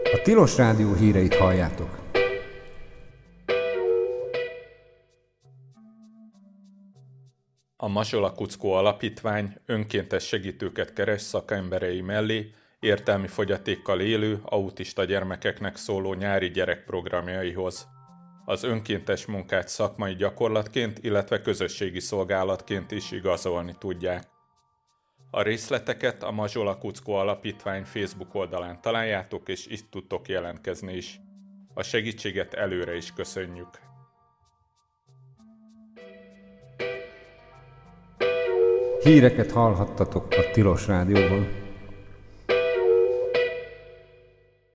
A Tilos Rádió híreit halljátok. A Mazsola Kuckó Alapítvány önkéntes segítőket keres szakemberei mellé értelmi fogyatékkal élő, autista gyermekeknek szóló nyári gyerekprogramjaihoz. Az önkéntes munkát szakmai gyakorlatként, illetve közösségi szolgálatként is igazolni tudják. A részleteket a Mazsola Kuckó Alapítvány Facebook oldalán találjátok, és itt tudtok jelentkezni is. A segítséget előre is köszönjük! Híreket hallhattatok a Tilos Rádióban.